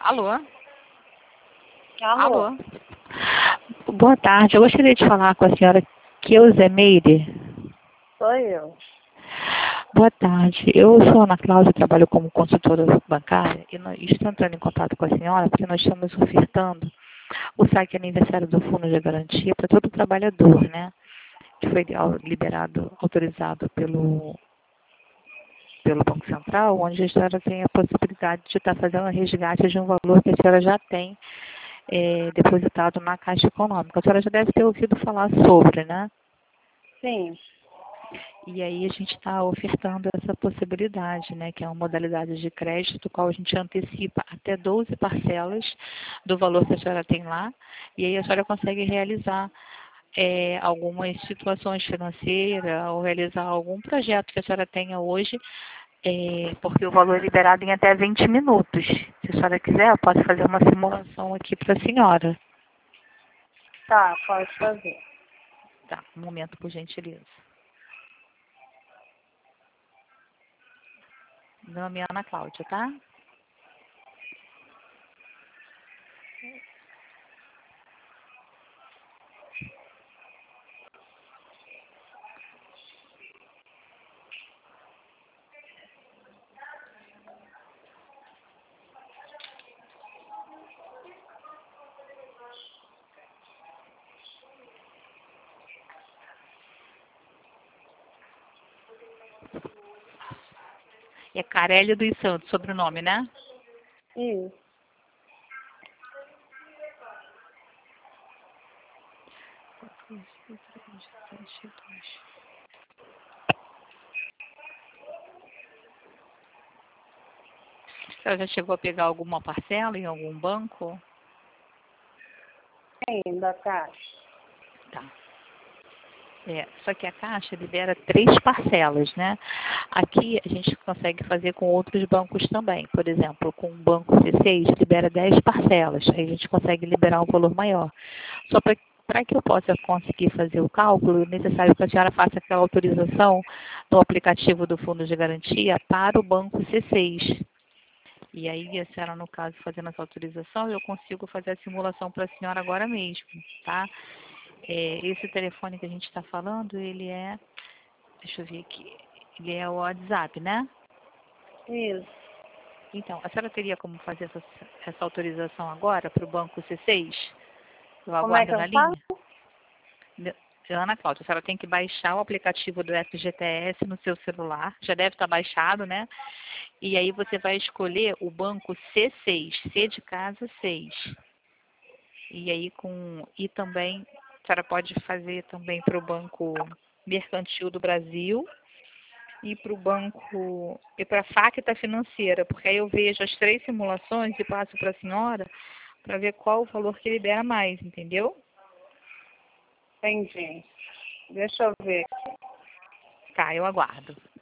Alô? Alô? Alô? Boa tarde, eu gostaria de falar com a senhora Keuza Meire. Sou eu. Boa tarde, eu sou Ana Cláudia, trabalho como consultora bancária e estou entrando em contato com a senhora porque nós estamos ofertando o saque aniversário do Fundo de Garantia para todo trabalhador, né? Que foi liberado, autorizado pelo Banco Central, onde a senhora tem a possibilidade de estar fazendo um resgate de um valor que a senhora já tem depositado na Caixa Econômica. A senhora já deve ter ouvido falar sobre, né? Sim. E aí a gente está ofertando essa possibilidade, né? Que é uma modalidade de crédito, qual a gente antecipa até 12 parcelas do valor que a senhora tem lá, e aí a senhora consegue realizar algumas situações financeiras ou realizar algum projeto que a senhora tenha hoje, porque o valor é liberado em até 20 minutos. Se a senhora quiser, eu posso fazer uma simulação aqui para a senhora. Tá, pode fazer. Tá, um momento, por gentileza. Meu nome é Ana Cláudia, tá? É Carelli dos Santos, sobrenome, né? Isso. A senhora já chegou a pegar alguma parcela em algum banco? Ainda, Caixa. Tá. Só que a Caixa libera 3 parcelas, né? Aqui a gente consegue fazer com outros bancos também. Por exemplo, com o Banco C6 libera 10 parcelas. Aí a gente consegue liberar um valor maior. Só para que eu possa conseguir fazer o cálculo, é necessário que a senhora faça aquela autorização no aplicativo do Fundo de Garantia para o Banco C6. E aí, a senhora, no caso, fazendo essa autorização, eu consigo fazer a simulação para a senhora agora mesmo, tá? Esse telefone que a gente está falando, ele é, deixa eu ver aqui, ele é o WhatsApp, né? Isso. Então, a senhora teria como fazer essa autorização agora para o Banco C6? Eu Como é que aguardo na eu faço? linha? Ana Cláudia, a senhora tem que baixar o aplicativo do FGTS no seu celular, já deve estar baixado, né? E aí você vai escolher o banco C6, C de casa 6. E aí e também a senhora pode fazer também para o Banco Mercantil do Brasil e para o banco e para a Facta Financeira, porque aí eu vejo as 3 simulações e passo para a senhora para ver qual o valor que libera mais, entendeu? Entendi. Deixa eu ver. Tá, eu aguardo.